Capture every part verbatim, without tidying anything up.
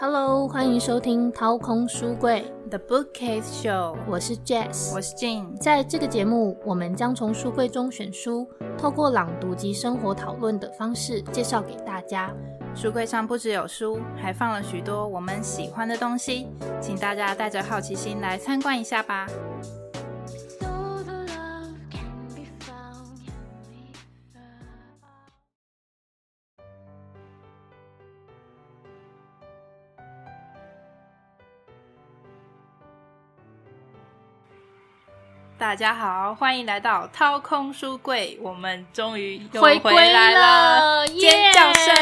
Hello， 欢迎收听掏空书柜 The Bookcase Show， 我是 Jess， 我是 Jin。 在这个节目，我们将从书柜中选书，透过朗读及生活讨论的方式介绍给大家。 书柜上不只有书，还放了许多我们喜欢的东西，请大家带着好奇心来参观一下吧。大家好，欢迎来到掏空书柜，我们终于又回来了，尖叫声！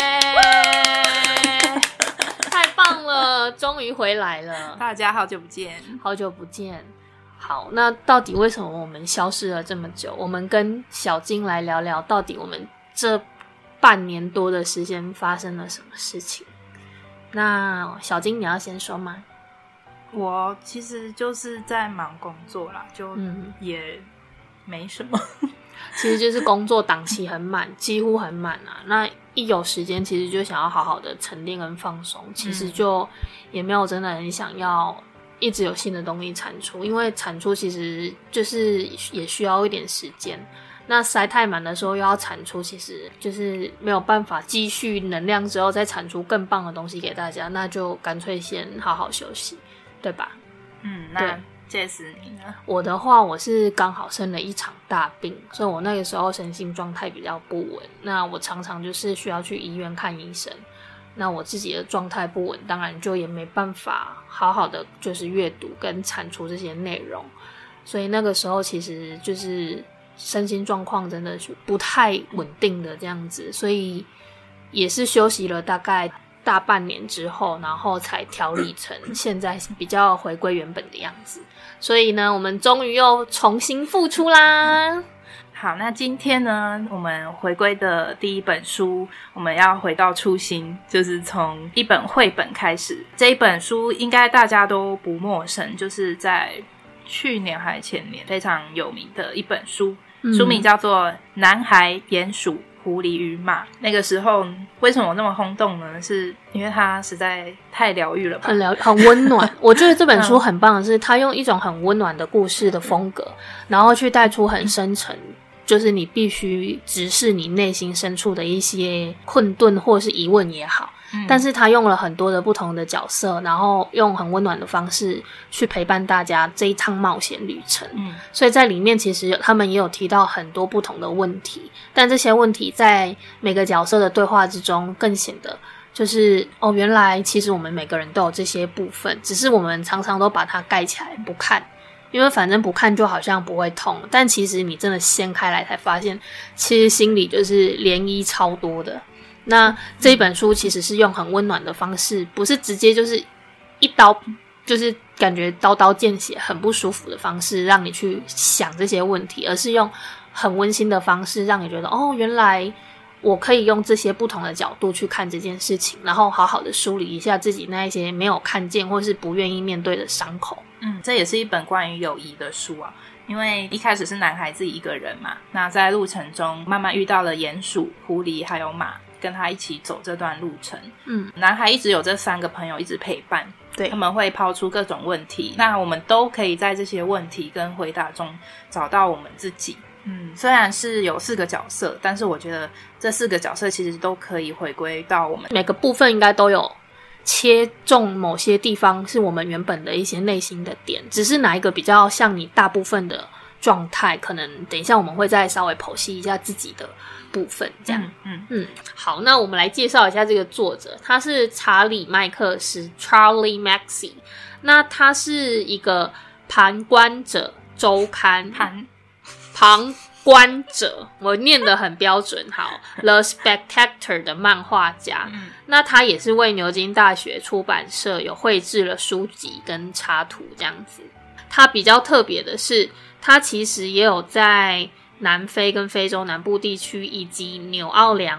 太棒了，终于回来了！ 大家好久不见， 好久不见。好，那到底为什么我们消失了这么久？我们跟小金来聊聊，到底我们这半年多的时间发生了什么事情？那小金，你要先说吗？ 我其实就是在忙工作啦，就也没什么、嗯、 其实就是工作档期很满几乎很满啊，那一有时间其实就想要好好的沉淀跟放松，其实就也没有真的很想要一直有新的东西产出，因为产出其实就是也需要一点时间，那塞太满的时候又要产出，其实就是没有办法积蓄能量之后再产出更棒的东西给大家，那就干脆先好好休息，对吧？ 嗯，那这是你呢？ 我的话，我是刚好生了一场大病，所以我那个时候身心状态比较不稳。那我常常就是需要去医院看医生。那我自己的状态不稳，当然就也没办法好好的就是阅读跟产出这些内容。所以那个时候其实就是身心状况真的是不太稳定的这样子，所以也是休息了大概大半年之后，然后才调理成现在比较回归原本的样子。所以呢，我们终于又重新复出啦。 好，那今天呢，我们回归的第一本书，我们要回到初心，就是从一本绘本开始。这一本书应该大家都不陌生，就是在去年还前年非常有名的一本书，嗯、书名叫做《男孩、鼹鼠、狐狸与马》。那个时候为什么那么轰动呢？是因为它实在太疗愈了吧， 很疗很温暖。我觉得这本书很棒的是，它用一种很温暖的故事的风格，然后去带出很深沉，就是你必须直视你内心深处的一些困顿或是疑问也好。嗯、但是他用了很多的不同的角色，然后用很温暖的方式去陪伴大家这一趟冒险旅程。嗯，所以在里面其实他们也有提到很多不同的问题，但这些问题在每个角色的对话之中更显得就是哦，原来其实我们每个人都有这些部分，只是我们常常都把它盖起来不看，因为反正不看就好像不会痛，但其实你真的掀开来才发现，其实心里就是涟漪超多的。那这一本书其实是用很温暖的方式，不是直接就是一刀就是感觉刀刀见血很不舒服的方式让你去想这些问题，而是用很温馨的方式让你觉得哦，原来我可以用这些不同的角度去看这件事情，然后好好的梳理一下自己那一些没有看见或是不愿意面对的伤口。 嗯，这也是一本关于友谊的书啊，因为一开始是男孩自己一个人嘛，那在路程中慢慢遇到了鼹鼠、狐狸还有马，跟他一起走这段路程。嗯，男孩一直有这三个朋友一直陪伴，对，他们会抛出各种问题，那我们都可以在这些问题跟回答中找到我们自己。嗯，虽然是有四个角色，但是我觉得这四个角色其实都可以回归到我们每个部分，应该都有切中某些地方是我们原本的一些内心的点，只是哪一个比较像你大部分的状态，可能等一下我们会再稍微剖析一下自己的部分这样。嗯 嗯, 嗯好，那我们来介绍一下这个作者，他是查理麦克斯 Charlie Mackay， 那他是一个旁观者周刊旁旁观者，我念得很标准，好 The Spectator 的漫画家、嗯、那他也是为牛津大学出版社有绘制了书籍跟插图这样子。他比较特别的是，他其实也有在南非跟非洲南部地区以及纽奥良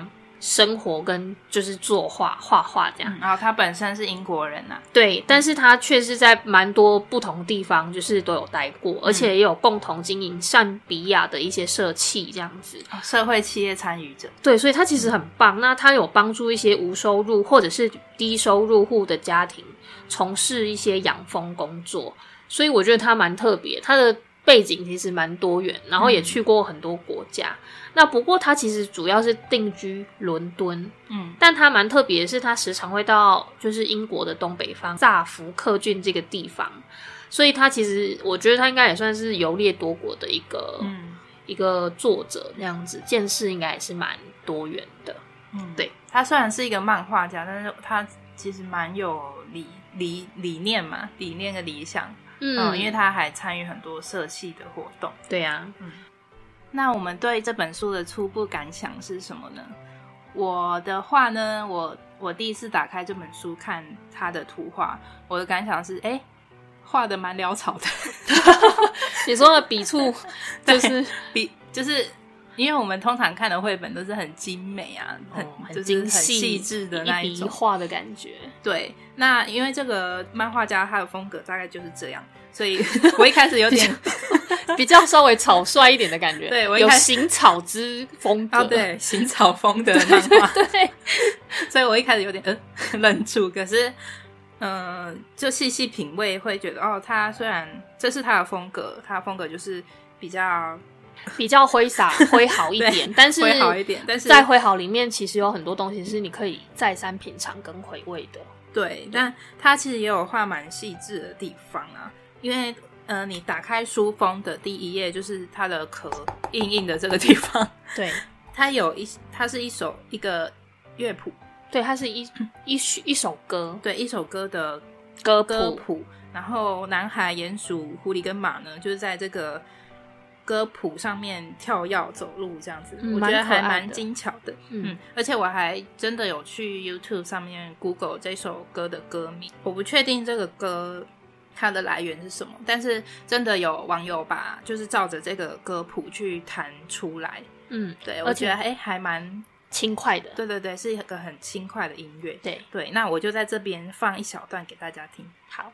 生活跟就是作画画画这样、 嗯、然后他本身是英国人啊， 对，但是他却是在蛮多不同地方就是都有待过、嗯、而且也有共同经营善比亚的一些社企这样子、 哦、社会企业参与者， 对，所以他其实很棒、嗯、那他有帮助一些无收入或者是低收入户的家庭从事一些养蜂工作，所以我觉得他蛮特别，他的背景其实蛮多元，然后也去过很多国家、嗯、那不过他其实主要是定居伦敦，嗯，但他蛮特别的是他时常会到就是英国的东北方萨福克郡这个地方，所以他其实我觉得他应该也算是游猎多国的一个、嗯、一个作者那样子，见识应该也是蛮多元的。嗯，对， 他虽然是一个漫画家，但是他其实蛮有理理理念嘛，理念的理想。嗯, 嗯，因为他还参与很多社企的活动。 对啊， 嗯，那我们对这本书的初步感想是什么呢？我的话呢，我我第一次打开这本书看他的图画，我的感想是，哎，画的蛮潦草的。 你说的笔触就是笔，就是因为我们通常看的绘本都是很精美啊，很、哦、 很精细、 很细致的那一种一笔一画的感觉。 对，那因为这个漫画家他的风格大概就是这样，所以我一开始有点比较稍微草率一点的感觉。 对，我有行草之风格。 哦，对，行草风的漫画。 对, 对, 对， 所以我一开始有点呃愣住，可是嗯、呃，就细细品味会觉得，哦，他虽然这是他的风格，他的风格就是比较。 比较挥洒挥毫一点，但是挥毫一点，但是在挥毫里面其实有很多东西是你可以再三品尝跟回味的。 对，但它其实也有画蛮细致的地方啊，因为呃，你打开书封的第一页就是它的壳硬硬的这个地方， 对， 它有一它是一首一个乐谱， 对，它是一一一首歌， 对，一首歌的歌歌谱，然后男孩、鼹鼠、狐狸跟马呢，就是在这个歌谱上面跳跃走路这样子、嗯、我觉得还蛮精巧的。 嗯, 嗯，而且我还真的有去 YouTube 上面 Google 这首歌的歌名，我不确定这个歌它的来源是什么，但是真的有网友把就是照着这个歌谱去弹出来。嗯，对，我觉得哎还蛮轻快的。 对对对，是一个很轻快的音乐。 对对，那我就在这边放一小段给大家听。 好，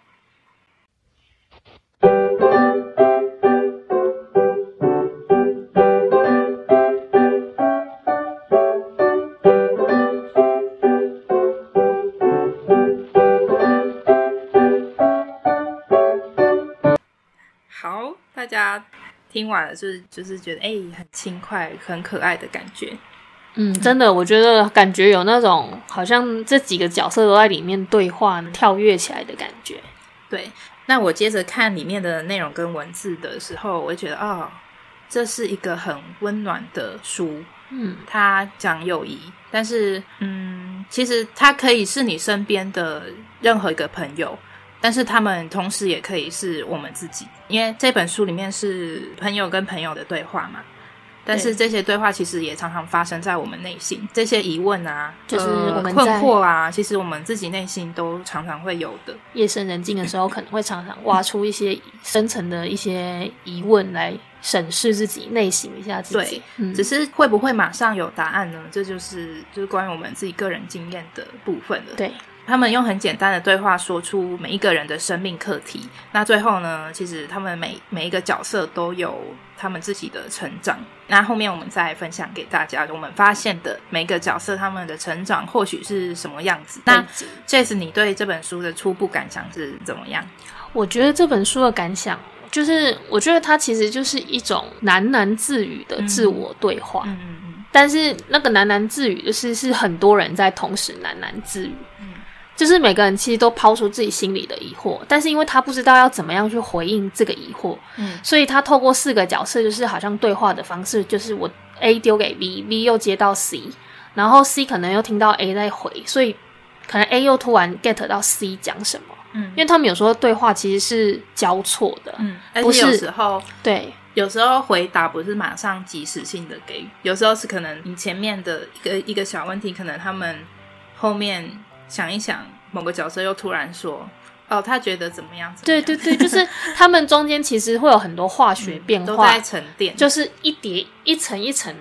好，大家听完了就是就是觉得哎、欸、很轻快很可爱的感觉。 嗯，真的，我觉得感觉有那种好像这几个角色都在里面对话跳跃起来的感觉。 对，那我接着看里面的内容跟文字的时候，我会觉得哦，这是一个很温暖的书。嗯，它讲友谊，但是嗯，其实它可以是你身边的任何一个朋友，但是他们同时也可以是我们自己，因为这本书里面是朋友跟朋友的对话嘛，但是这些对话其实也常常发生在我们内心，这些疑问啊， 就是我们、呃、 困惑啊，其实我们自己内心都常常会有的。 夜深人静的时候可能会常常挖出一些深层的一些疑问来审视自己，内省一下自己。 对、嗯、只是会不会马上有答案呢？这就是就是关于我们自己个人经验的部分了。 对， 他们用很简单的对话说出每一个人的生命课题，那最后呢，其实他们每每一个角色都有他们自己的成长，那后面我们再分享给大家我们发现的每一个角色他们的成长或许是什么样子。那 Jess 你对这本书的初步感想是怎么样？ 我觉得这本书的感想就是我觉得它其实就是一种喃喃自语的自我对话。嗯嗯嗯，但是那个喃喃自语就是是很多人在同时喃喃自语。嗯，就是每个人其实都抛出自己心里的疑惑，但是因为他不知道要怎么样去回应这个疑惑，嗯，所以他透过四个角色就是好像对话的方式，就是我 A 丢给 B，B 又接到 C， 然后 C 可能又听到 A 在回，所以可能 A 又突然 get 到 C 讲什么。嗯，因为他们有时候对话其实是交错的。嗯， 而且有时候对， 有时候回答不是马上即时性的给予，有时候是可能你前面的一个一个小问题，可能他们后面想一想，某个角色又突然说哦，他觉得怎么样怎么样。 对对对，就是他们中间其实会有很多化学变化、嗯、 都在沉淀， 就是一叠一层一层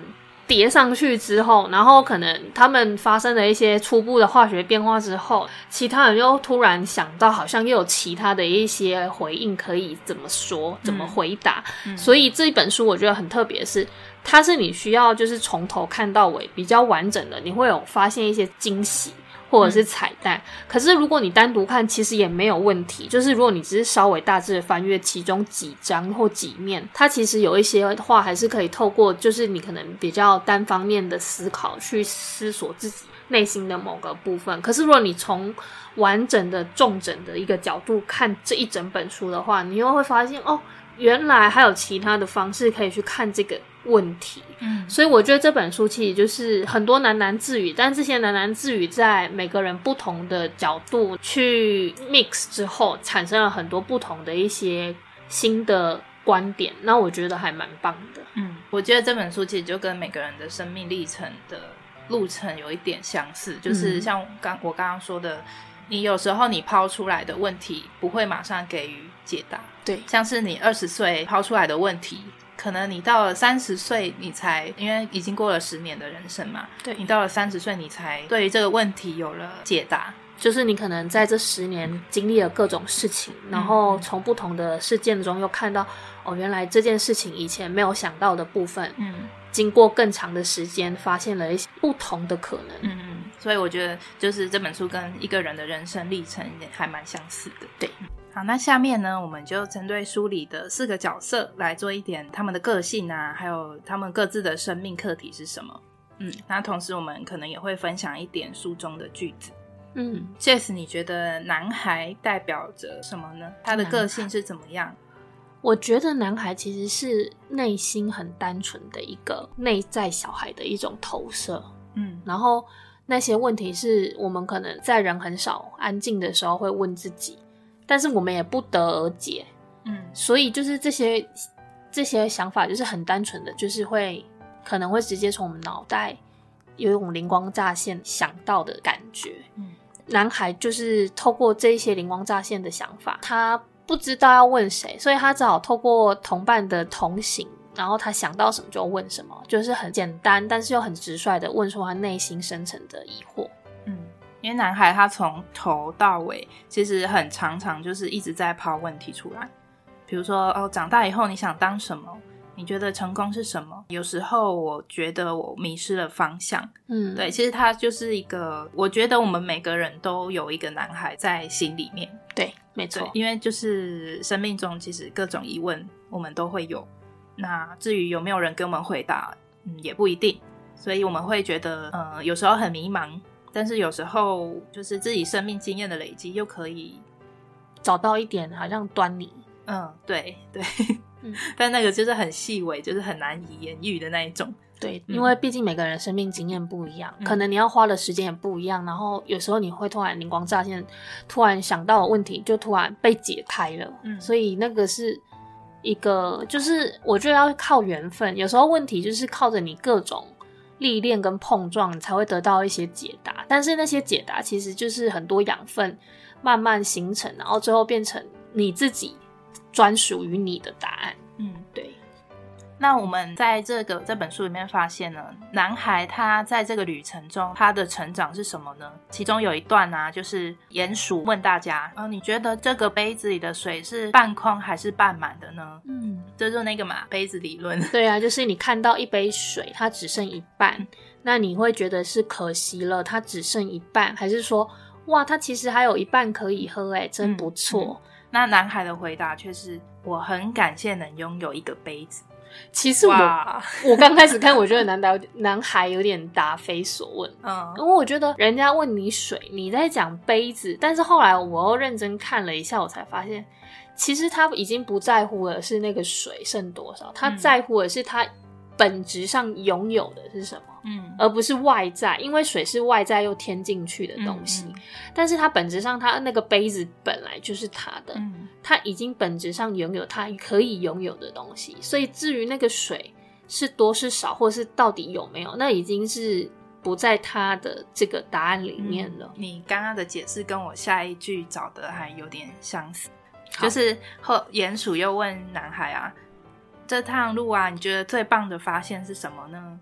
叠上去之后，然后可能他们发生了一些初步的化学变化之后，其他人又突然想到好像又有其他的一些回应可以怎么说怎么回答、嗯嗯、所以这一本书我觉得很特别，是它是你需要就是从头看到尾比较完整的，你会有发现一些惊喜或者是彩蛋、嗯、可是如果你单独看其实也没有问题，就是如果你只是稍微大致的翻阅其中几章或几面，它其实有一些话还是可以透过就是你可能比较单方面的思考去思索自己内心的某个部分。可是如果你从完整的重整的一个角度看这一整本书的话，你又会发现哦，原来还有其他的方式可以去看这个问题。嗯，所以我觉得这本书其实就是很多喃喃自语，但这些喃喃自语在每个人不同的角度去 mix 之后，产生了很多不同的一些新的观点，那我觉得还蛮棒的。 嗯，我觉得这本书其实就跟每个人的生命历程的路程有一点相似，就是像刚我刚刚说的，你有时候你抛出来的问题不会马上给予解答， 对， 像是你二十岁抛出来的问题，可能你到了三十岁你才，因为已经过了十年的人生嘛， 对， 你到了三十岁你才对于这个问题有了解答， 就是你可能在这十年经历了各种事情、嗯、然后从不同的事件中又看到哦，原来这件事情以前没有想到的部分，嗯，经过更长的时间发现了一些不同的可能。 嗯嗯，所以我觉得就是这本书跟一个人的人生历程也还蛮相似的。 对， 好，那下面呢，我们就针对书里的四个角色来做一点他们的个性啊，还有他们各自的生命课题是什么。嗯，那同时我们可能也会分享一点书中的句子。嗯 Jess 你觉得男孩代表着什么呢？他的个性是怎么样？ 我觉得男孩其实是内心很单纯的一个内在小孩的一种投射。嗯，然后那些问题是我们可能在人很少安静的时候会问自己，但是我们也不得而解。嗯，所以就是这些这些想法就是很单纯的，就是会可能会直接从我们脑袋有一种灵光乍现想到的感觉。嗯，男孩就是透过这些灵光乍现的想法，他不知道要问谁，所以他只好透过同伴的同行，然后他想到什么就问什么，就是很简单但是又很直率的问出他内心深层的疑惑。 嗯，因为男孩他从头到尾其实很常常就是一直在抛问题出来，比如说哦，长大以后你想当什么？你觉得成功是什么？有时候我觉得我迷失了方向。嗯，对，其实他就是一个，我觉得我们每个人都有一个男孩在心里面。 对，没错， 因为就是生命中其实各种疑问我们都会有，那至于有没有人给我们回答，嗯，也不一定，所以我们会觉得呃，有时候很迷茫，但是有时候就是自己生命经验的累积又可以找到一点好像端倪。 嗯，对对。嗯，但那个就是很细微，就是很难以言喻的那一种。 对，因为毕竟每个人生命经验不一样、嗯、可能你要花的时间也不一样，然后有时候你会突然灵光乍现，突然想到的问题就突然被解开了。嗯，所以那个是一个就是我觉得要靠缘分，有时候问题就是靠着你各种历练跟碰撞你才会得到一些解答，但是那些解答其实就是很多养分慢慢形成，然后最后变成你自己专属于你的答案。嗯，对。 那我们在这个这本书里面发现呢，男孩他在这个旅程中他的成长是什么呢？其中有一段啊，就是鼹鼠问大家、呃、你觉得这个杯子里的水是半空还是半满的呢？嗯，这就是那个嘛杯子理论。 对啊，就是你看到一杯水它只剩一半、嗯、那你会觉得是可惜了它只剩一半，还是说哇它其实还有一半可以喝耶，真不错、嗯嗯、 那男孩的回答却是我很感谢能拥有一个杯子。 其实我我刚开始看我觉得男孩男孩有点答非所问，嗯，因为我觉得人家问你水你在讲杯子，但是后来我又认真看了一下，我才发现其实他已经不在乎的是那个水剩多少，他在乎的是他本质上拥有的是什么，嗯，而不是外在，因为水是外在又添进去的东西、嗯嗯、但是他本质上他那个杯子本来就是他的、嗯、他已经本质上拥有他可以拥有的东西，所以至于那个水是多是少或是到底有没有，那已经是不在他的这个答案里面了、 嗯、你刚刚的解释跟我下一句找的还有点相似，就是后鼹鼠又问男孩啊，这趟路啊你觉得最棒的发现是什么呢？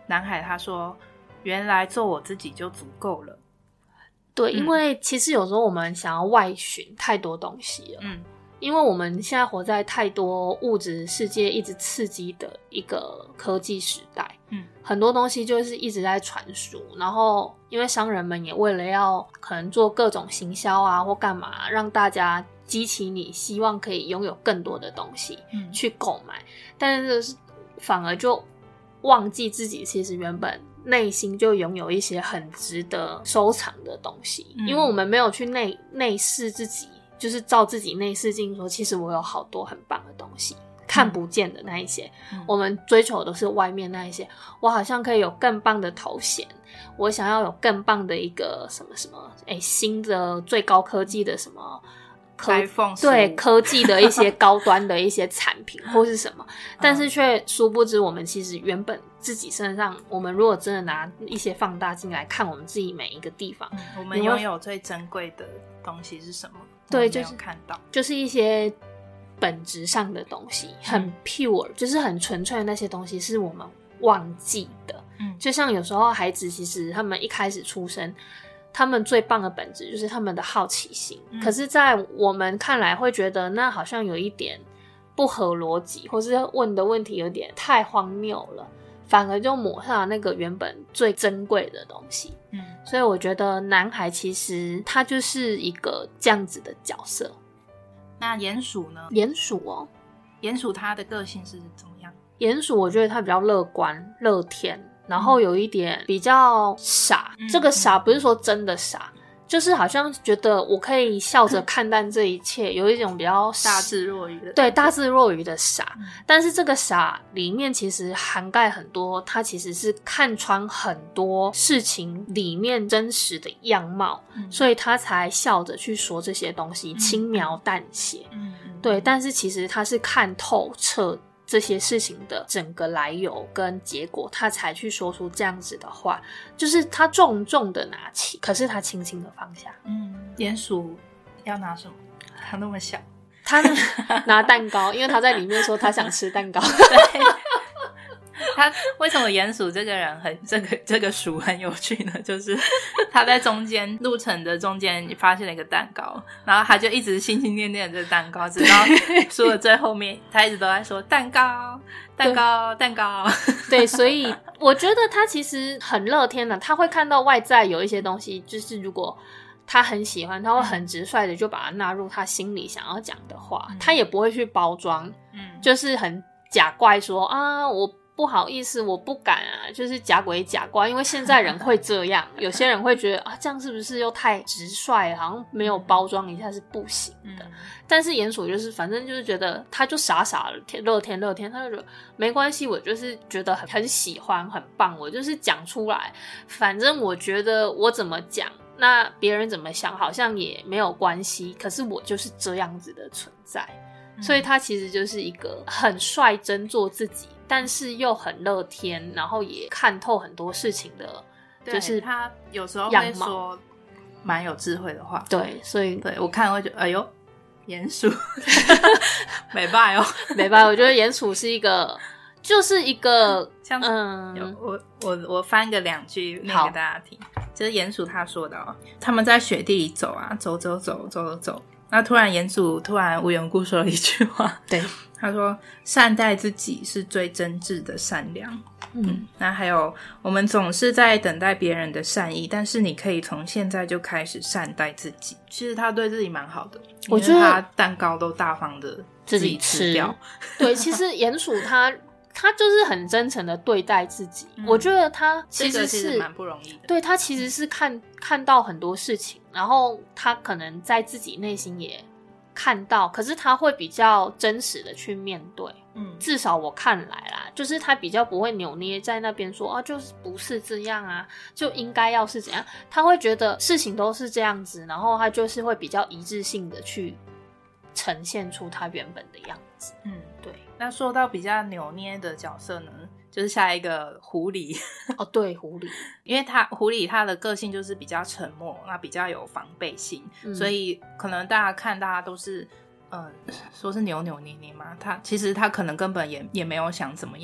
南海他说原来做我自己就足够了。 对，因为其实有时候我们想要外寻太多东西了，嗯，因为我们现在活在太多物质世界一直刺激的一个科技时代，嗯，很多东西就是一直在传输，然后因为商人们也为了要可能做各种行销啊或干嘛，让大家激起你希望可以拥有更多的东西，嗯，去购买，但是反而就忘记自己其实原本内心就拥有一些很值得收藏的东西，嗯，因为我们没有去内内视自己，就是照自己内视镜说，其实我有好多很棒的东西，看不见的那一些，嗯，我们追求的都是外面那一些，我好像可以有更棒的头衔，我想要有更棒的一个什么什么，哎，新的最高科技的什么科对科技的一些高端的一些产品或是什么，但是却殊不知我们其实原本自己身上，我们如果真的拿一些放大镜来看我们自己每一个地方， 嗯，我们拥有最珍贵的东西是什么？ 对，就是看到就是一些本质上的东西，很 pure，嗯，就是很纯粹的那些东西是我们忘记的。嗯，就像有时候孩子其实他们一开始出生，他们最棒的本质就是他们的好奇心，嗯，可是在我们看来会觉得那好像有一点不合逻辑，或是问的问题有点太荒谬了，反而就抹杀了那个原本最珍贵的东西。嗯，所以我觉得南海其实他就是一个这样子的角色。 那鼹鼠呢？ 鼹鼠哦， 鼹鼠他的个性是怎么样？ 鼹鼠我觉得他比较乐观乐天，然后有一点比较傻，嗯，这个傻不是说真的傻，嗯，就是好像觉得我可以笑着看淡这一切，有一种比较大智若愚的， 对，大智若愚的傻，嗯，但是这个傻里面其实涵盖很多，它其实是看穿很多事情里面真实的样貌，嗯，所以他才笑着去说这些东西，嗯，轻描淡写，嗯，对，但是其实他是看透彻这些事情的整个来由跟结果，他才去说出这样子的话，就是他重重的拿起，可是他轻轻的放下。 嗯，鼹鼠要拿什么？他那么小， 他拿蛋糕，因为他在里面说他想吃蛋糕。对， 他为什么鼹鼠这个人很这个这个鼠很有趣呢？就是他在中间路程的中间发现了一个蛋糕，然后他就一直心心念念的这个蛋糕，直到书的最后面他一直都在说蛋糕蛋糕蛋糕。 对，所以我觉得他其实很乐天的，他会看到外在有一些东西，就是如果他很喜欢，他会很直率的就把它纳入他心里想要讲的话，嗯，他也不会去包装，嗯，就是很假怪说啊我不好意思我不敢啊，就是假鬼假怪，因为现在人会这样，有些人会觉得啊这样是不是又太直率了，好像没有包装一下是不行的，嗯，但是鼹鼠就是反正就是觉得他就傻傻的乐天乐天，他就觉得没关系，我就是觉得很很喜欢很棒，我就是讲出来，反正我觉得我怎么讲那别人怎么想好像也没有关系，可是我就是这样子的存在，嗯，所以他其实就是一个很率真做自己，但是又很乐天，然后也看透很多事情的，就是他有时候会说蛮有智慧的话。 对，所以对我看会觉得哎呦鼹鼠没拜哦没拜，我觉得鼹鼠是一个就是一个像嗯，我我我翻个两句念给大家听，就是鼹鼠他说的哦，他们在雪地里走啊走走走走走走，那突然鼹鼠突然无缘无故说了一句话， 对， 他说善待自己是最真挚的善良。 嗯, 嗯，那还有我们总是在等待别人的善意，但是你可以从现在就开始善待自己。其实他对自己蛮好的，我觉得他蛋糕都大方的自己吃掉。 对，其实鼹鼠他他就是很真诚的对待自己、嗯、我觉得他其实是、 这个、其实蛮不容易的。 对，他其实是看看到很多事情，然后他可能在自己内心也看到，可是他会比较真实的去面对。嗯，至少我看来啦，就是他比较不会扭捏在那边说啊，就是不是这样啊，就应该要是怎样。他会觉得事情都是这样子，然后他就是会比较一致性的去呈现出他原本的样子。嗯，对。 那说到比较扭捏的角色呢，就是下一个狐狸。 哦，对，狐狸， 因为他狐狸他的个性就是比较沉默，那比较有防备心、嗯、所以可能大家看大家都是呃，说是扭扭捏捏嘛，他其实他可能根本也也没有想怎么样，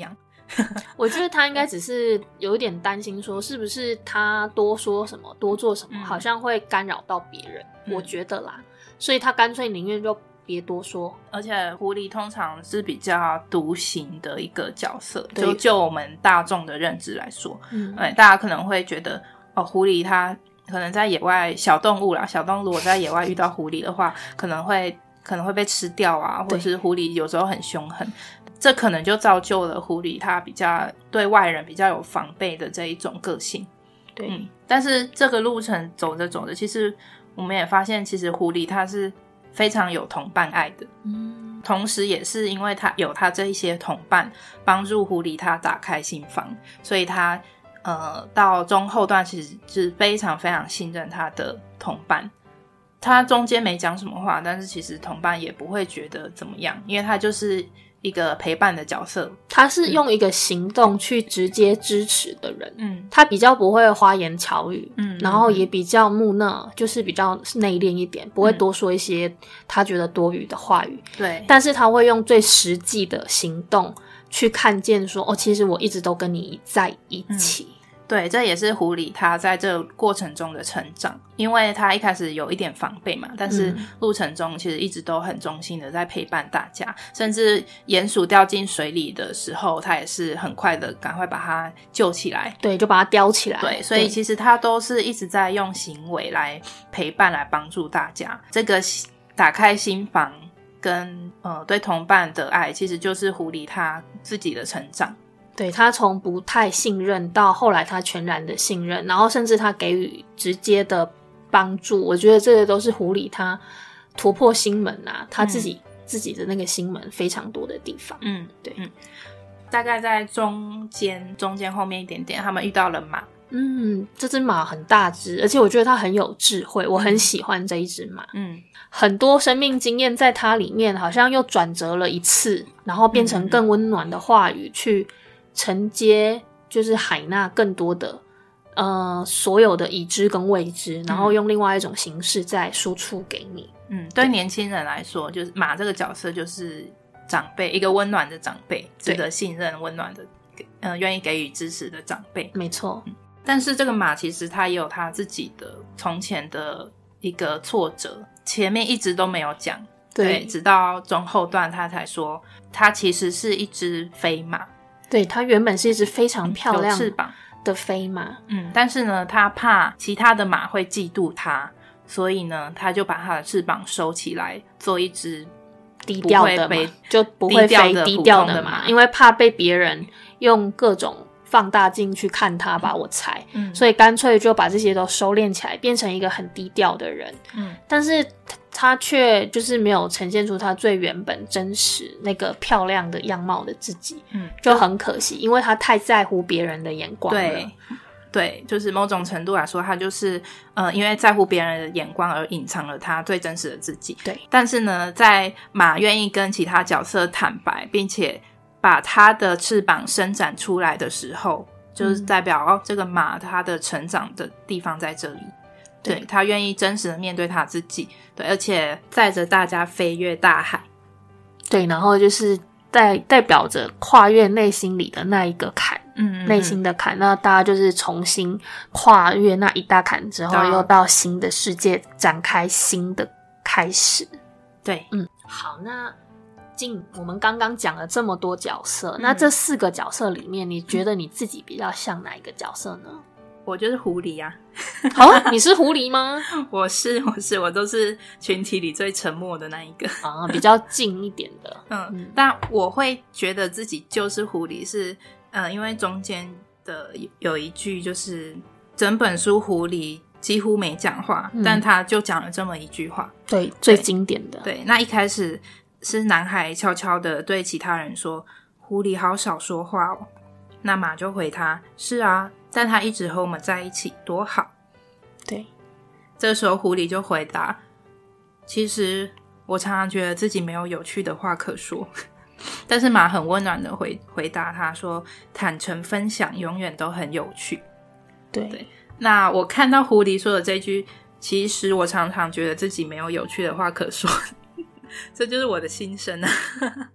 我觉得他应该只是有一点担心说是不是他多说什么多做什么、嗯、好像会干扰到别人、嗯、我觉得啦，所以他干脆宁愿就别多说。 而且狐狸通常是比较独行的一个角色，就就我们大众的认知来说，嗯，大家可能会觉得哦，狐狸它可能在野外小动物啦，小动物如果在野外遇到狐狸的话可能会可能会被吃掉啊，或者是狐狸有时候很凶狠，这可能就造就了狐狸它比较对外人比较有防备的这一种个性。 对、嗯， 但是这个路程走着走着，其实我们也发现其实狐狸它是非常有同伴爱的，嗯，同时也是因为它有它这一些同伴帮助狐狸它打开心房，所以它呃到中后段其实是非常非常信任它的同伴。他中间没讲什么话，但是其实同伴也不会觉得怎么样，因为他就是一个陪伴的角色， 他是用一个行动去直接支持的人，嗯，他比较不会花言巧语，嗯，然后也比较木讷，就是比较内敛一点，不会多说一些他觉得多余的话语， 对， 但是他会用最实际的行动去看见说，哦，其实我一直都跟你在一起。嗯， 对，这也是狐狸它在这个过程中的成长，因为它一开始有一点防备嘛，但是路程中其实一直都很忠心的在陪伴大家，甚至鼹鼠掉进水里的时候它也是很快的赶快把它救起来， 对，就把它叼起来， 对，所以其实它都是一直在用行为来陪伴来帮助大家。这个打开心房跟呃对同伴的爱其实就是狐狸它自己的成长， 对，他从不太信任到后来他全然的信任，然后甚至他给予直接的帮助，我觉得这个都是狐狸他突破心门啊，他自己、嗯、自己的那个心门非常多的地方。 嗯，对，嗯，大概在中间中间后面一点点他们遇到了马。 嗯，这只马很大只，而且我觉得它很有智慧，我很喜欢这一只马。嗯，很多生命经验在它里面好像又转折了一次，然后变成更温暖的话语、嗯、去承接就是海纳更多的呃所有的已知跟未知，然后用另外一种形式再输出给你。 嗯，对年轻人来说，就是马这个角色就是长辈，一个温暖的长辈，值得信任、温暖的呃愿意给予支持的长辈。 没错、 嗯。但是这个马其实他也有他自己的从前的一个挫折，前面一直都没有讲， 对, 对，直到中后段他才说他其实是一只飞马。 对，它原本是一只非常漂亮有翅膀的飞马， 嗯，但是呢他怕其他的马会嫉妒他，所以呢他就把他的翅膀收起来，做一只低调的马，就不会飞低调的马，因为怕被别人用各种放大镜去看他吧，我猜、嗯、所以干脆就把这些都收敛起来，变成一个很低调的人。嗯，但是他却就是没有呈现出他最原本真实那个漂亮的样貌的自己，嗯，就很可惜，因为他太在乎别人的眼光了。 对，对，就是某种程度来说，他就是呃，因为在乎别人的眼光而隐藏了他最真实的自己。 对， 但是呢，在马愿意跟其他角色坦白，并且把他的翅膀伸展出来的时候，就是代表、嗯、哦，这个马它的成长的地方在这里。对，对，他愿意真实的面对他自己，对，而且载着大家飞越大海。 对，然后就是代代表着跨越内心里的那一个坎，嗯，内心的坎，那大家就是重新跨越那一大坎之后，又到新的世界展开新的开始。 对， 嗯，好，那静，我们刚刚讲了这么多角色、嗯、那这四个角色里面，你觉得你自己比较像哪一个角色呢？ 我就是狐狸啊。 哦，你是狐狸吗？ 我是我是我都是群体里最沉默的那一个啊，比较近一点的。 嗯, 嗯但我会觉得自己就是狐狸是呃，因为中间的有一句就是整本书狐狸几乎没讲话、嗯、但他就讲了这么一句话。 对，最经典的。 对，那一开始是男孩悄悄的对其他人说，狐狸好少说话哦。那马就回他，是啊，但他一直和我们在一起多好。 对， 这时候狐狸就回答，其实我常常觉得自己没有有趣的话可说。但是马很温暖的 回, 回答他说，坦诚分享永远都很有趣。 对, 对，那我看到狐狸说的这句，其实我常常觉得自己没有有趣的话可说，这就是我的心声啊。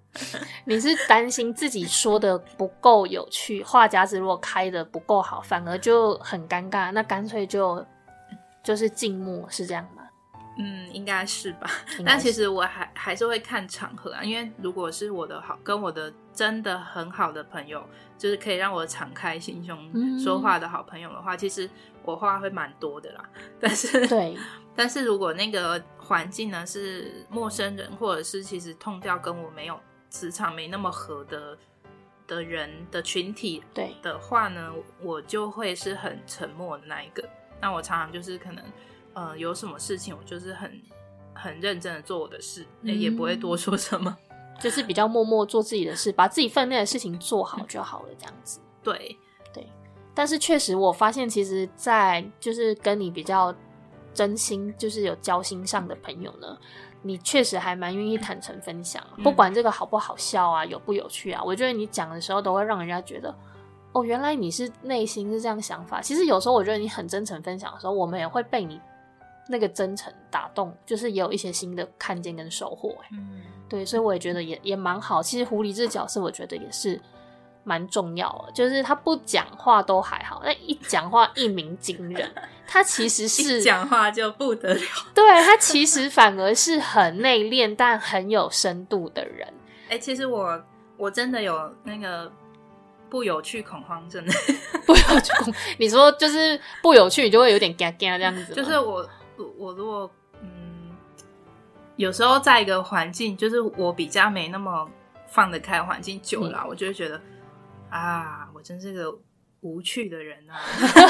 你是担心自己说的不够有趣，话匣子如果开的不够好，反而就很尴尬，那干脆就就是静默，是这样吗？ 嗯，应该是吧。 是但其实我还还是会看场合啊，因为如果是我的好跟我的真的很好的朋友，就是可以让我敞开心胸说话的好朋友的话，嗯、其实我话会蛮多的啦。但是对， 但是如果那个环境呢是陌生人，或者是其实痛调跟我没有磁场没那么合的的人的群体的话呢，我就会是很沉默的那一个。那我常常就是可能。呃，有什么事情我就是很很认真的做我的事、嗯欸、也不会多说什么， 就是比较默默做自己的事，把自己分内的事情做好就好了，这样子。 对对，但是确实我发现其实在就是跟你比较真心就是有交心上的朋友呢，你确实还蛮愿意坦诚分享、嗯、不管这个好不好笑啊有不有趣啊，我觉得你讲的时候都会让人家觉得哦，原来你是内心是这样想法。其实有时候我觉得你很真诚分享的时候，我们也会被你那个真诚打动，就是也有一些新的看见跟收获、欸嗯、对，所以我也觉得也也蛮好。其实狐狸这个角色我觉得也是蛮重要的，就是他不讲话都还好，但一讲话一鸣惊人。他其实是一讲话就不得了， 对，他其实反而是很内敛但很有深度的人。 哎、欸，其实我我真的有那个不有趣恐慌症。 不有趣恐，你说就是不有趣，你就会有点嘎嘎这样子吗？ 就是我。我如果嗯，有时候在一个环境，就是我比较没那么放得开环境久了、嗯，我就会觉得啊，我真是个无趣的人啊！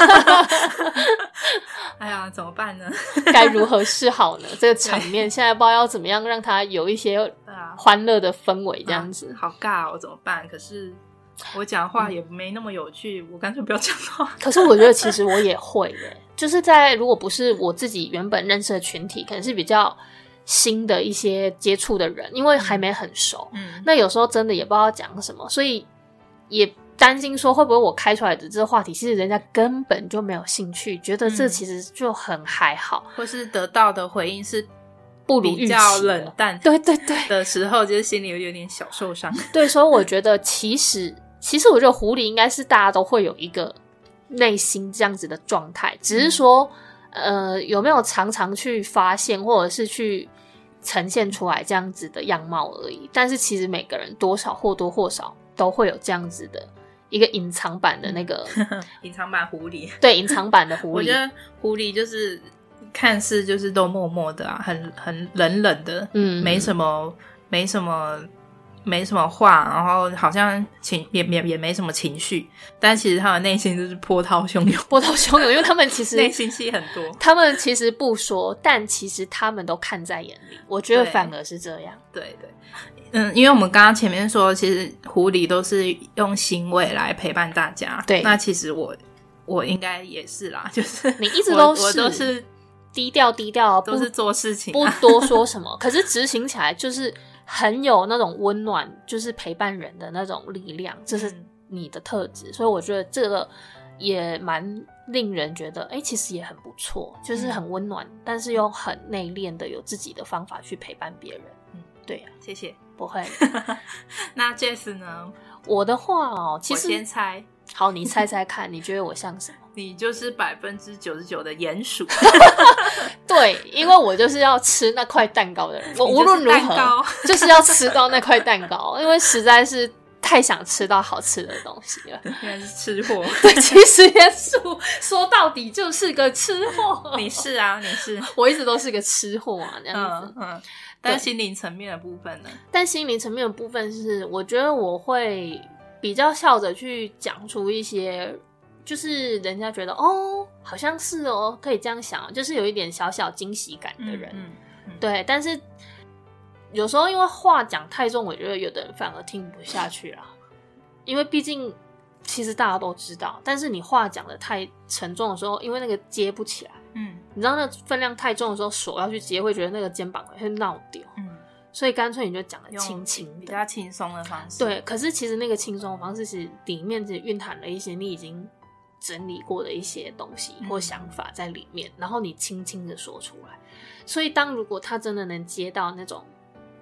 哎呀，怎么办呢？ 该如何是好呢？这个场面现在不知道要怎么样让它有一些欢乐的氛围，这样子、 啊、好尬哦，怎么办？可是我讲话也没那么有趣，嗯、我干脆不要讲话。 可是我觉得其实我也会耶。就是在如果不是我自己原本认识的群体，可能是比较新的一些接触的人，因为还没很熟、嗯、那有时候真的也不知道讲什么，所以也担心说会不会我开出来的这个话题其实人家根本就没有兴趣，觉得这其实就很还好、嗯、 或是得到的回应是不如预期的， 比较冷淡， 对对对的时候，就是心里有点小受伤。 对，所以我觉得其实其实我觉得狐狸应该是大家都会有一个内心这样子的状态，只是说、嗯、呃有没有常常去发现或者是去呈现出来这样子的样貌而已，但是其实每个人多少或多或少都会有这样子的一个隐藏版的那个隐藏版狐狸， 对，隐藏版的狐狸。 我觉得狐狸就是看似就是都默默的啊，很很冷冷的，嗯，没什么没什么没什么话，然后好像情也也也没什么情绪，但其实他们内心就是波涛汹涌， 波涛汹涌，因为他们其实内心戏很多， 他们其实不说，但其实他们都看在眼里。我觉得反而是这样， 对对，嗯，因为我们刚刚前面说，其实狐狸都是用行为来陪伴大家，对，那其实我我应该也是啦，就是你一直都是， 我, 我都是低调低调， 都是做事情、 啊，不多说什么，可是执行起来就是很有那种温暖，就是陪伴人的那种力量，这是你的特质、嗯、所以我觉得这个也蛮令人觉得哎、欸，其实也很不错，就是很温暖、嗯、但是又很内敛的有自己的方法去陪伴别人。嗯，对啊， 谢谢。 不会。 那 Jess 呢？ 我的话哦，其实我先猜。 好，你猜猜看，你觉得我像什么？ 你就是百分之九十九的鼹鼠。 对，因为我就是要吃那块蛋糕的人，我无论如何就是要吃到那块蛋糕，因为实在是太想吃到好吃的东西了。 原来是吃货。 对，其实鼹鼠说到底就是个吃货。 你是啊，你是， 我一直都是个吃货啊，这样子。 嗯嗯。但心灵层面的部分呢？ 但心灵层面的部分是，我觉得我会比较笑着去讲出一些，就是人家觉得哦，好像是哦，可以这样想，就是有一点小小惊喜感的人。嗯嗯嗯、对，但是有时候因为话讲太重，我觉得有的人反而听不下去啦。因为毕竟其实大家都知道，但是你话讲的太沉重的时候，因为那个接不起来。嗯，你知道那分量太重的时候，手要去接，会觉得那个肩膀会闹掉。嗯，所以干脆你就讲的轻轻的， 比较轻松的方式。 对，可是其实那个轻松的方式是里面只蕴含了一些你已经整理过的一些东西或想法在里面，嗯、然后你轻轻的说出来。所以当如果他真的能接到那种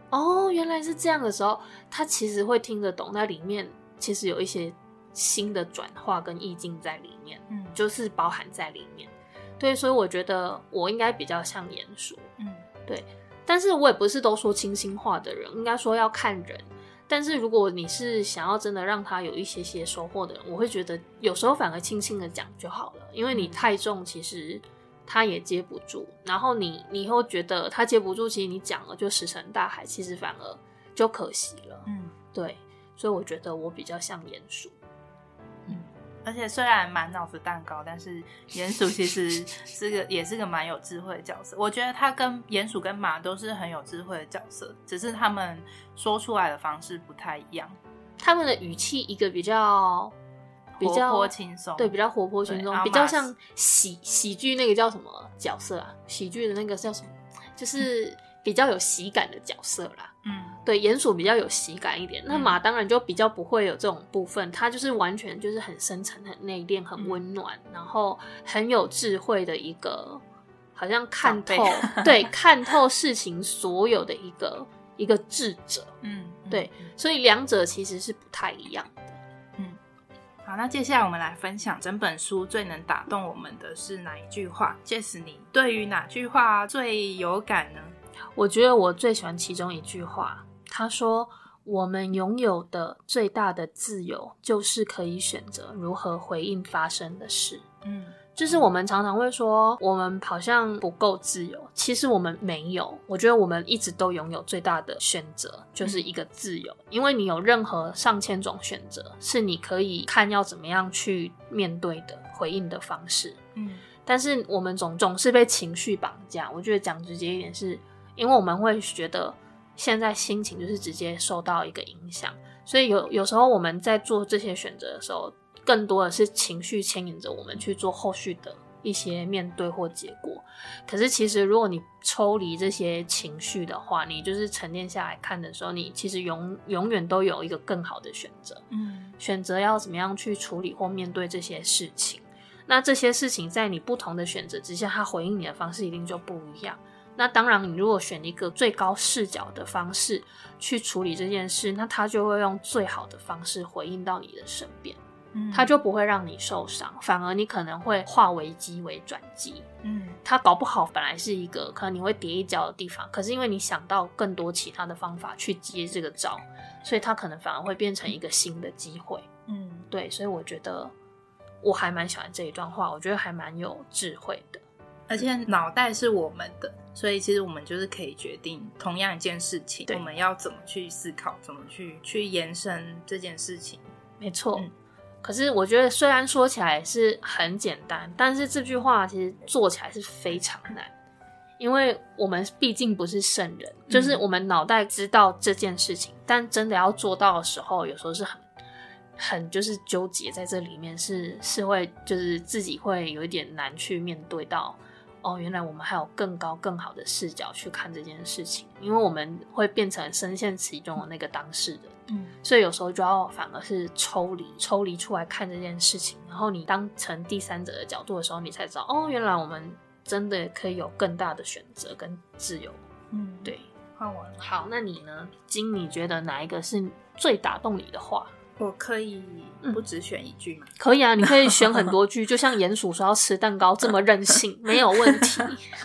哦，原来是这样的时候，他其实会听得懂，那里面其实有一些新的转化跟意境在里面，嗯，就是包含在里面。对，所以我觉得我应该比较像鼹鼠，嗯，对。但是我也不是都说清新化的人，应该说要看人。但是如果你是想要真的让他有一些些收获的人，我会觉得有时候反而轻轻的讲就好了，因为你太重其实他也接不住，然后你你以后觉得他接不住，其实你讲了就石沉大海，其实反而就可惜了。嗯，对，所以我觉得我比较像鼹鼠。 嗯，而且虽然满脑子蛋糕，但是鼹鼠其实是个也是个蛮有智慧的角色。我觉得他跟鼹鼠跟马都是很有智慧的角色，只是他们说出来的方式不太一样。 他们的语气一个比较比较活泼轻松， 对，比较活泼轻松，比较像喜喜剧那个叫什么角色啊？喜剧的那个叫什么？就是比较有喜感的角色啦。嗯，对，鼹鼠比较有喜感一点，那马当然就比较不会有这种部分，它就是完全就是很深沉、很内敛、很温暖，嗯、然后很有智慧的一个，好像看透，对，看透事情所有的一个一个智者。嗯，对，所以两者其实是不太一样的。 好，那接下来我们来分享整本书最能打动我们的是哪一句话？ Jess 你对于哪句话最有感呢？ 我觉得我最喜欢其中一句话，他说我们拥有的最大的自由就是可以选择如何回应发生的事。嗯，就是我们常常会说我们好像不够自由，其实我们没有，我觉得我们一直都拥有最大的选择，就是一个自由、嗯、因为你有任何上千种选择是你可以看要怎么样去面对的回应的方式。嗯，但是我们总总是被情绪绑架，我觉得讲直接一点是因为我们会觉得现在心情就是直接受到一个影响，所以有有时候我们在做这些选择的时候更多的是情绪牵引着我们去做后续的一些面对或结果。可是其实如果你抽离这些情绪的话，你就是沉淀下来看的时候，你其实永永远都有一个更好的选择。嗯，选择要怎么样去处理或面对这些事情。那这些事情在你不同的选择之下，它回应你的方式一定就不一样。那当然你如果选一个最高视角的方式去处理这件事，那它就会用最好的方式回应到你的身边。它就不会让你受伤，反而你可能会化危机为转机。嗯，它搞不好本来是一个可能你会跌一跤的地方，可是因为你想到更多其他的方法去接这个招，所以它可能反而会变成一个新的机会。嗯，对，所以我觉得我还蛮喜欢这一段话，我觉得还蛮有智慧的。 而且脑袋是我们的，所以其实我们就是可以决定同样一件事情我们要怎么去思考，怎么去去延伸这件事情。 没错。嗯，可是我觉得虽然说起来是很简单，但是这句话其实做起来是非常难，因为我们毕竟不是圣人、嗯、就是我们脑袋知道这件事情，但真的要做到的时候有时候是很很就是纠结在这里面，是是会就是自己会有一点难去面对到哦，原来我们还有更高更好的视角去看这件事情，因为我们会变成深陷其中的那个当事人。嗯，所以有时候就要反而是抽离抽离出来看这件事情，然后你当成第三者的角度的时候，你才知道哦，原来我们真的可以有更大的选择跟自由。嗯，对， 换我了。 好，那你呢？金，你觉得哪一个是最打动你的话？ 我可以不只选一句吗？ 嗯、可以啊，你可以选很多句，就像鼹鼠说要吃蛋糕这么任性，没有问题。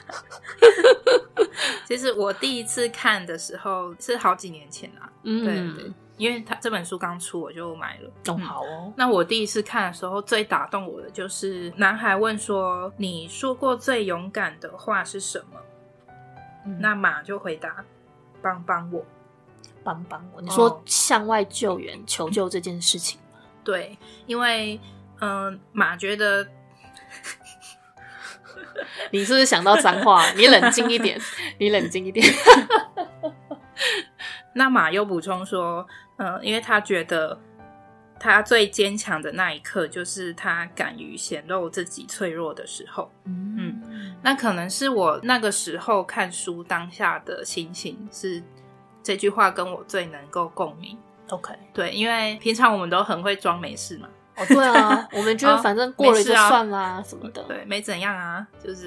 其实我第一次看的时候是好几年前啦，嗯，对对，因为他这本书刚出我就买了。 哦，好哦。 那我第一次看的时候最打动我的就是男孩问说你说过最勇敢的话是什么、嗯、那马就回答帮帮我帮帮我。你说向外救援、哦、求救这件事情吗？ 对，因为嗯、呃，马觉得你是不是想到脏话？你冷静一点，你冷静一点。 那马又补充说，呃，因为他觉得他最坚强的那一刻，就是他敢于显露自己脆弱的时候。嗯, 嗯，那可能是我那个时候看书当下的心情，是这句话跟我最能够共鸣。 OK， 对，因为平常我们都很会装没事嘛。 哦，对啊，我们觉得反正过了就算啦、啊、什么的。 对，没怎样啊，就是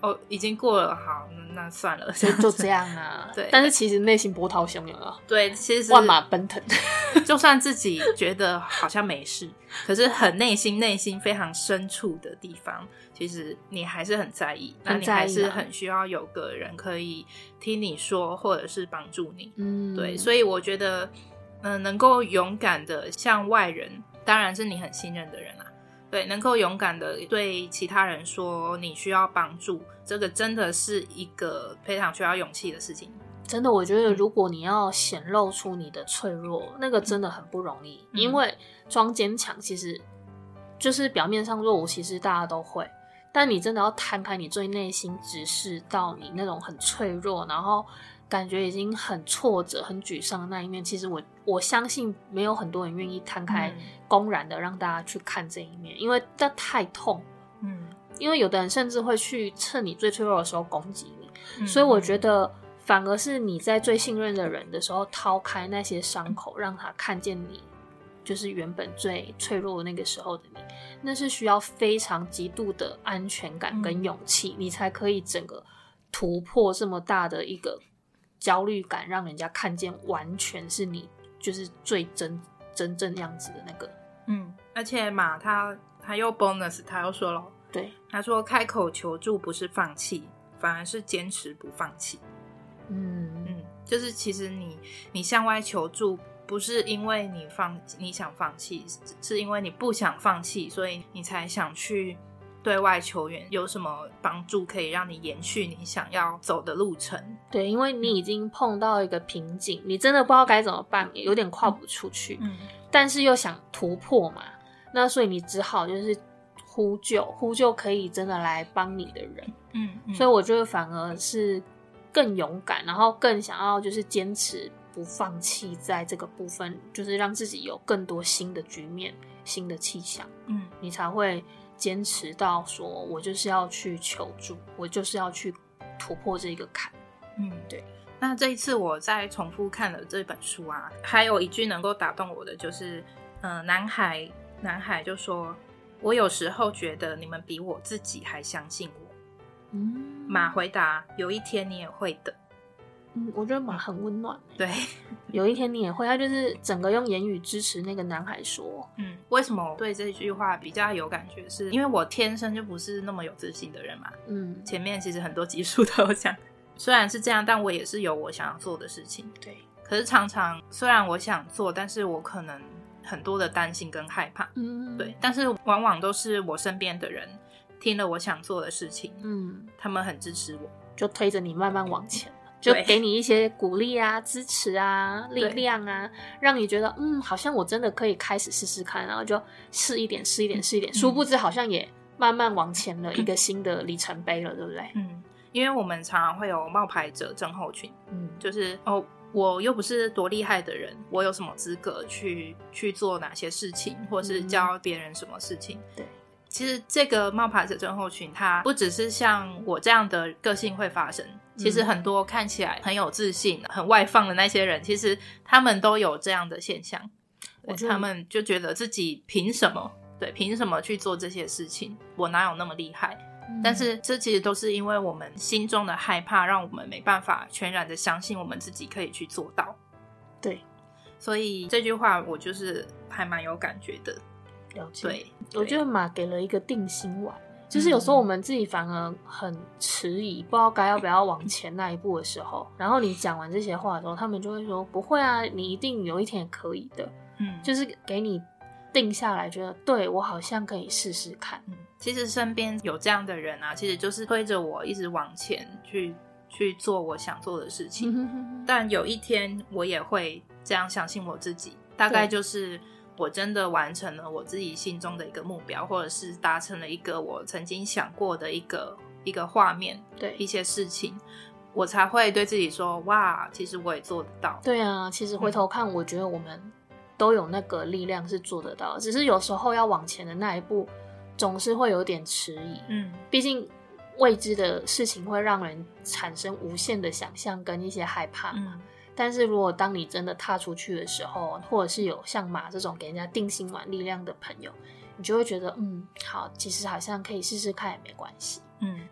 哦，已经过了，好，那算了， 所以就这样啊。 对， 但是其实内心波涛汹涌啊。 对，其实万马奔腾。 就算自己觉得好像没事，可是很内心内心非常深处的地方，其实你还是很在意， 很在意啊， 那你还是很需要有个人可以听你说，或者是帮助你。嗯，对，所以我觉得，嗯、呃，能够勇敢的向外人，当然是你很信任的人啦。对，能够勇敢的对其他人说你需要帮助，这个真的是一个非常需要勇气的事情。 真的，我觉得如果你要显露出你的脆弱，嗯、那个真的很不容易，嗯、因为装坚强其实就是表面上弱，其实大家都会，但你真的要摊开你最内心，直视到你那种很脆弱，然后感觉已经很挫折、很沮丧的那一面，其实我我相信没有很多人愿意摊开，公然的让大家去看这一面，因为这太痛。嗯，因为有的人甚至会去趁你最脆弱的时候攻击你，嗯、所以我觉得。反而是你在最信任的人的时候掏开那些伤口，让他看见你就是原本最脆弱的那个时候的你，那是需要非常极度的安全感跟勇气、嗯、你才可以整个突破这么大的一个焦虑感，让人家看见完全是你就是最真真正样子的那个。嗯， 而且嘛他他又 bonus 他又说了， 对， 他说开口求助不是放弃，反而是坚持不放弃。嗯嗯，就是其实你你向外求助，不是因为你放你想放弃，是因为你不想放弃，所以你才想去对外求援，有什么帮助可以让你延续你想要走的路程。 对，因为你已经碰到一个瓶颈，你真的不知道该怎么办，有点跨不出去，嗯，但是又想突破嘛，那所以你只好就是呼救，呼救可以真的来帮你的人。嗯，嗯，所以我觉得反而是更勇敢，然后更想要就是坚持不放弃，在这个部分就是让自己有更多新的局面、新的气象，嗯，你才会坚持到说我就是要去求助，我就是要去突破这个坎。嗯，对。 那这一次我再重复看了这本书啊，还有一句能够打动我的就是，呃，男孩男孩就说，我有时候觉得你们比我自己还相信我。嗯，马回答，有一天你也会的。 嗯，我觉得马很温暖。 对， 有一天你也会，他就是整个用言语支持那个男孩说。 嗯，为什么我对这句话比较有感觉，是因为我天生就不是那么有自信的人嘛。嗯，前面其实很多集数都有讲，虽然是这样，但我也是有我想要做的事情。 对， 可是常常虽然我想做，但是我可能很多的担心跟害怕。嗯，对，但是往往都是我身边的人听了我想做的事情，嗯，他们很支持我， 就推着你慢慢往前，就给你一些鼓励啊、支持啊、力量啊，让你觉得嗯，好像我真的可以开始试试看，然后就试一点、试一点、试一点，嗯、殊不知好像也慢慢往前了一个新的里程碑了，对不对？ 嗯，因为我们常常会有冒牌者症候群，嗯，就是哦，我又不是多厉害的人，我有什么资格去去做哪些事情，或是教别人什么事情？嗯、对。其实这个冒牌者症候群它不只是像我这样的个性会发生，其实很多看起来很有自信很外放的那些人，其实他们都有这样的现象，他们就觉得自己凭什么对凭什么去做这些事情，我哪有那么厉害、嗯、但是这其实都是因为我们心中的害怕让我们没办法全然的相信我们自己可以去做到。 对， 所以这句话我就是还蛮有感觉的。 了解，对，我觉得马给了一个定心丸，就是有时候我们自己反而很迟疑，不知道该要不要往前那一步的时候，然后你讲完这些话的时候，他们就会说不会啊，你一定有一天也可以的，嗯，就是给你定下来，觉得对我好像可以试试看。嗯， 其实身边有这样的人啊，其实就是推着我一直往前去去做我想做的事情、嗯、但有一天我也会这样相信我自己，大概就是我真的完成了我自己心中的一个目标，或者是达成了一个我曾经想过的一个一个画面，对一些事情，我才会对自己说哇，其实我也做得到。 对啊，其实回头看、嗯、我觉得我们都有那个力量是做得到，只是有时候要往前的那一步总是会有点迟疑。嗯，毕竟未知的事情会让人产生无限的想象跟一些害怕嘛、嗯，但是如果当你真的踏出去的时候，或者是有像马这种给人家定心丸力量的朋友，你就会觉得嗯，好，其实好像可以试试看也没关系。嗯，对，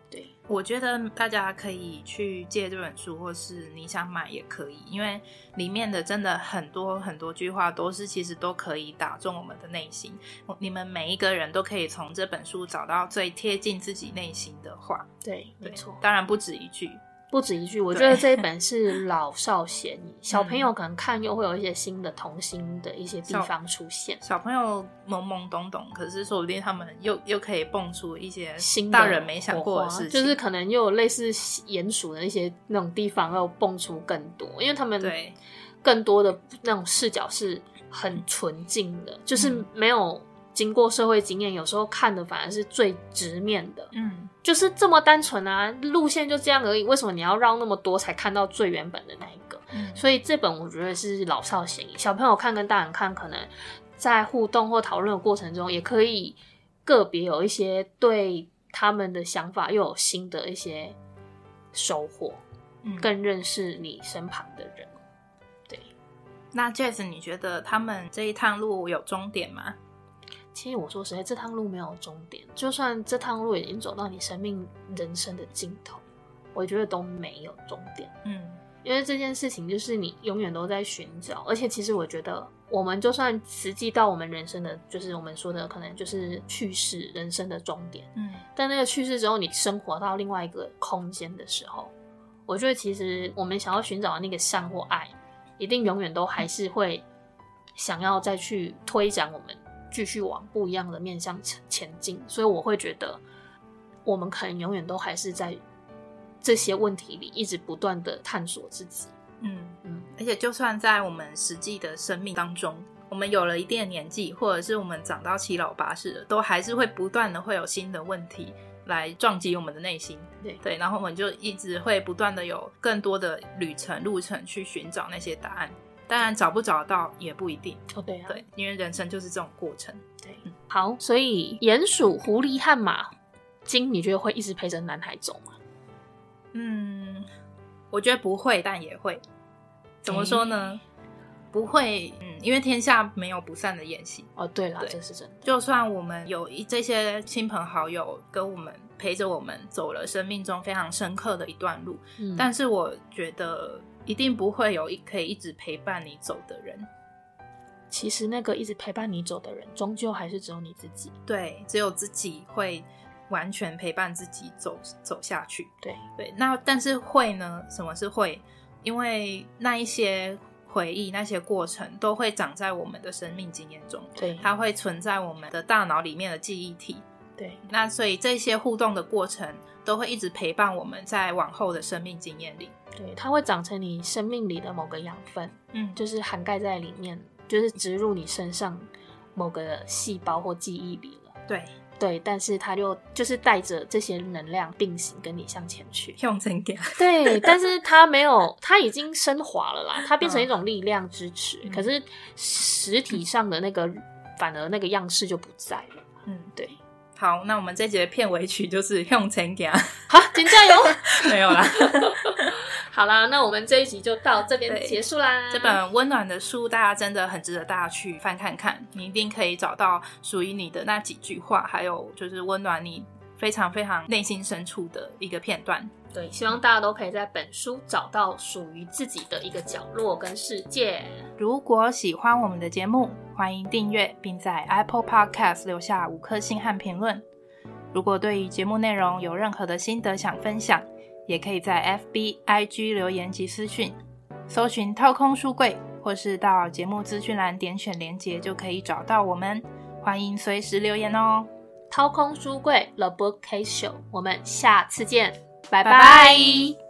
我觉得大家可以去借这本书，或是你想买也可以，因为里面的真的很多很多句话都是其实都可以打中我们的内心，你们每一个人都可以从这本书找到最贴近自己内心的话。 对，没错， 当然不止一句， 不止一句。我觉得这一本是老少咸宜，小朋友可能看又会有一些新的童心的一些地方出现。 小, 小朋友懵懵懂懂，可是说不定他们又又可以蹦出一些新的大人没想过的事情， 就是可能又有类似鼹鼠的一些那种地方又蹦出更多，因为他们更多的那种视角是很纯净的，就是没有经过社会经验，有时候看的反而是最直面的。嗯，就是这么单纯啊，路线就这样而已，为什么你要绕那么多才看到最原本的那一个？嗯，所以这本我觉得是老少咸宜，小朋友看跟大人看可能在互动或讨论的过程中，也可以个别有一些对他们的想法又有新的一些收获，嗯，更认识你身旁的人。对， 那 Jess 你觉得他们这一趟路有终点吗？ 其实我说实在，这趟路没有终点，就算这趟路已经走到你生命人生的尽头，我觉得都没有终点。嗯，因为这件事情就是你永远都在寻找，而且其实我觉得我们就算实际到我们人生的，就是我们说的可能就是去世人生的终点，嗯，但那个去世之后你生活到另外一个空间的时候，我觉得其实我们想要寻找的那个善或爱，一定永远都还是会想要再去推展我们继续往不一样的面向前进，所以我会觉得我们可能永远都还是在这些问题里一直不断的探索自己。嗯嗯，而且就算在我们实际的生命当中，我们有了一定的年纪，或者是我们长到七老八十了，都还是会不断的会有新的问题来撞击我们的内心。对对，然后我们就一直会不断的有更多的旅程路程去寻找那些答案。当然找不找到也不一定。 哦，对啊， 对，因为人生就是这种过程。 对，嗯、好，所以鼹鼠、狐狸和马金，你觉得会一直陪着男孩走吗？ 嗯，我觉得不会，但也会。怎么说呢？欸、不会，嗯，因为天下没有不散的宴席。 哦，对啦，这是真的。 就算我们有一这些亲朋好友跟我们陪着我们走了生命中非常深刻的一段路，嗯、但是我觉得一定不会有一可以一直陪伴你走的人。 其实那个一直陪伴你走的人，终究还是只有你自己。 对，只有自己会完全陪伴自己走走下去。 对对，那但是会呢？什么是会？因为那一些回忆、那些过程都会长在我们的生命经验中， 对， 它会存在我们的大脑里面的记忆体。 对， 那所以这些互动的过程都会一直陪伴我们在往后的生命经验里。 对，它会长成你生命里的某个养分，嗯，就是涵盖在里面，就是植入你身上某个细胞或记忆里了。 对对，但是它就就是带着这些能量并行跟你向前去。 用真点。 对，但是它没有，它已经升华了啦，它变成一种力量支持，嗯、可是实体上的那个、嗯、反而那个样式就不在了。嗯，对。 好，那我们这集的片尾曲就是用真点。 好，请加油。 没有啦。 好啦，那我们这一集就到这边结束啦。 这本温暖的书大家真的很值得大家去翻看看，你一定可以找到属于你的那几句话，还有就是温暖你非常非常内心深处的一个片段。 对，希望大家都可以在本书找到属于自己的一个角落跟世界。 如果喜欢我们的节目，欢迎订阅并在 Apple Podcast 留下五颗星和评论。如果对于节目内容有任何的心得想分享，也可以在 F B、I G 留言及私讯，搜寻掏空书柜，或是到节目资讯栏点选连结就可以找到我们。欢迎随时留言哦。 掏空书柜 The Bookcase Show， 我们下次见，拜拜。 拜拜。